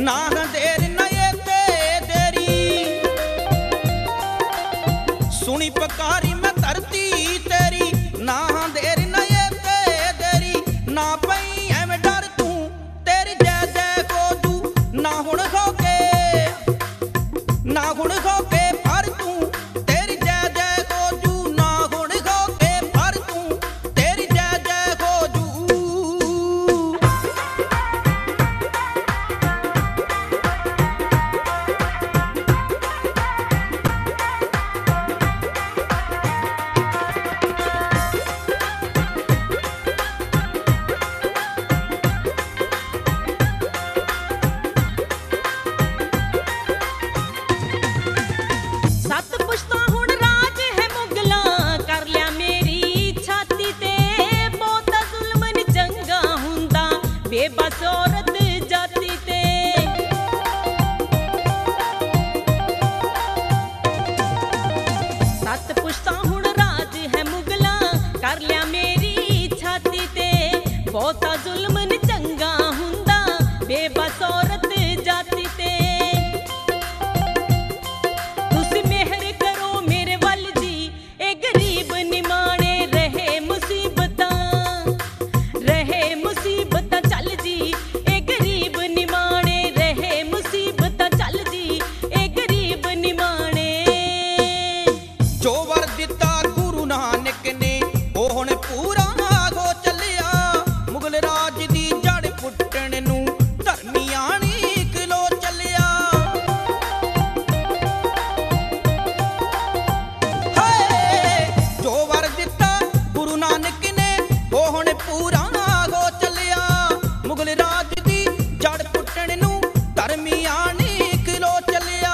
ना देर नये ते देरी सुनी पकारी मैं धरती तेरी ना देर नये ते देरी ना पई एवं डर तू तेरी जय जय को तू ना हुण होके ना हुण होके पर तू तेरी जय जय को तू ना हुण होके पर तू तेरी जय जय को तू बेबस औरत जाती ते सत पुश्ता हुण राज है मुगला कर लिया मेरी छाती ते बहुता जुल्म न चंगा हुंदा बेबस औरत जाती ते तुसी मेहर करो मेरे वल जी ए गरीब निमाणे रहे मुसीबतां चल जी ए गरीब निमाणे रहे मुसीबत चल जी ए गरीब निमाणे जो वर दिता गुरु नानक ने ओ हुण पूरा हो चलिया मुगल राज दी जड़ पुट्टण नू धर्मी आणी किलो चलिया हाय जो वर दिता गुरु नानक ने ओ हुण पूरा हो चलिया मुगल राज दी जड़ पुट्टण नू धर्मी आणी किलो चलिया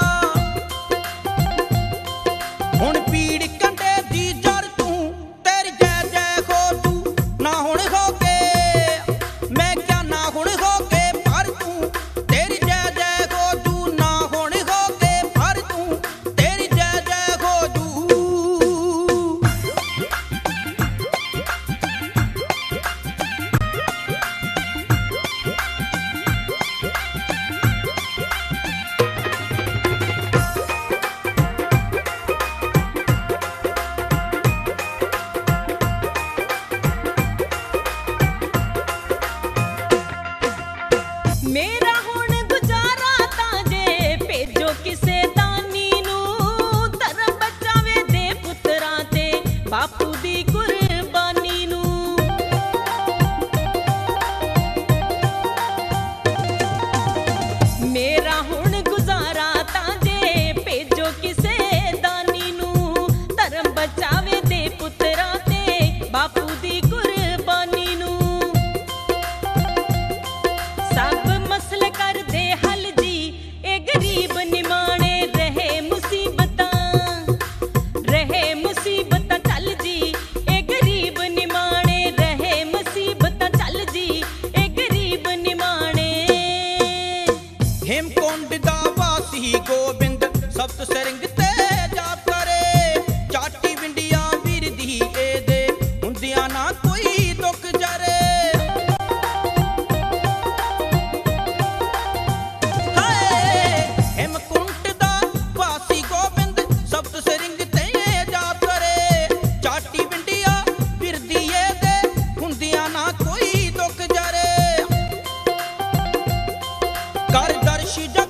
हुण पीड़ कंडे दी जड़ तू तेरी जय जय हो तू ना हुण होके मैं क्या ना हुण होके पर तू तेरी जय जय हो तू ना हुण होके पर तू तेरी जय जय हो तू मेरा हुण गुजारा ताजे भेजो किसे दानी नू धर्म बचावे दे पुत्तरां ते बापू दी कुर्बानी नू मेरा हुण गुजारा ताजे भेजो किसे दानी नू धर्म बचावे दे पुत्तरां ते बापू दी कुर्बानी नू सब मसले कर दे हल जी ए गरीब निमाणे रहे मुसीबत चल जी ए गरीब निमाणे रहे मुसीबत चल जी ए गरीब निमाणे हेमकुंड दा वासी गोबिंद सप्त सरंग ते जाप करे चाटी विंडिया वीर दी ए दे हुंदिया ना कोई दुख जरे हेमकुंड दा वासी गोबिंद सप्त सरंग ते जाप करे चाटी विंडिया वीर दी ए दे हुंदिया ना कोई दुख जरे कर दर्श